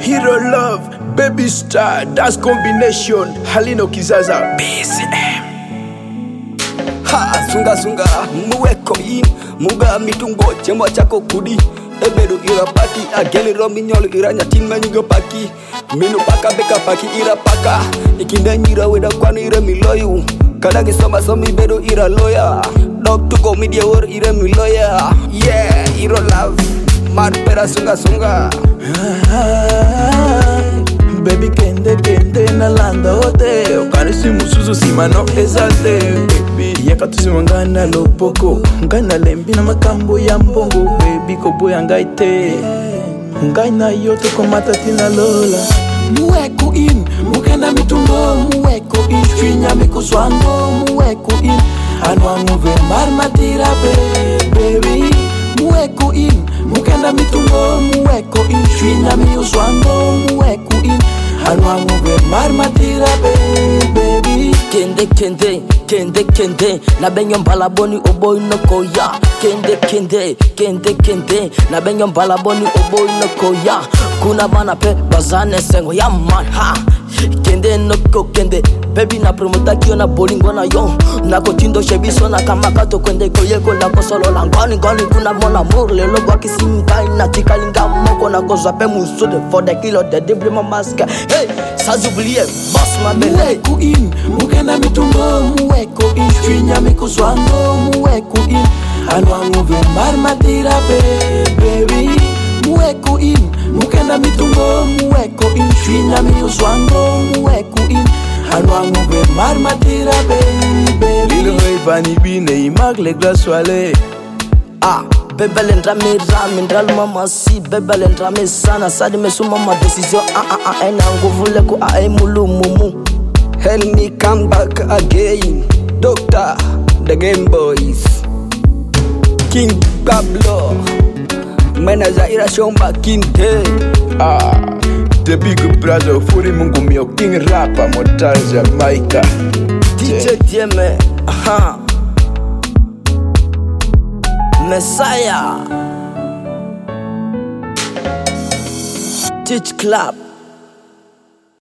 Hero Love, Baby Star, Dance Combination, Halino Kizaza, BCM. Ha, sunga sunga, muweko in, muga mitungo, chemo chako kudi. Ebedo ira paki, ageli romi nyolo ira nyatin manyugo paki. Minu paka beka paki ira paka. Ikinde nyira weda kwanu ira miloyu. Kadangi soma somi bedo ira lawyer. Dog to go media war ira miloya. Yeah, Hero Love, mad pera sunga sunga. Baby kende kende na landa hote. Okanisi musuzu simano ezalte. Baby yaka tusimangana lopoko. Ngana lembi na makambo ya mbongo. Baby koboya ngaite. Ngaina yoto komata tina lola. Muweko in, mukenda mitungo. Muweko in, shwinya mikuswango. Muweko in, anwa nguve marmatira baby. Muweko in, mukenda mitungo. Muweko in, shwinya mikuswango. Muweko in, anwa nguve marmatira baby. Kende kende, kende kende, na benyo mbalaboni oboy no koya. Kende kende, kende kende, na benyo mbalaboni oboy no koya. Kuna bana pe bazane sengo ya man ha. Kende no ko kende, baby na promota kio na bolingo na yo. Na kotindo shebiso na kamakato kwende koyeko la kosolo la ngani ngani kuna mona murle lo kwa kisinga na tikalinga moko na kozwa pe musude for the kilo the diploma maska. Hey, sazubliye boss ma bele. Muweko in, mukenda mitungo. Muweko in, shwinya mikuswango. Muweko in, anwa nguve marmatira baby. Muweko in, mukenda mitungo. Muweko in, shwinya mikuswango. Muweko in, anwa nguve marmatira baby. Lil Ray bine imag le glaswale. Ah, bebele ndrame rame ndral mama si bebele ndrame sana sadi mesu mama decision ena nguvule ku mulu mumu. Help me come back again. Doctor, the Game Boys, King Pablo, Manager ira shomba kinte. The big brother Furi Mungu mio King Rapper Motal Jamaica. DJ Dieme, Messiah, Teach Club.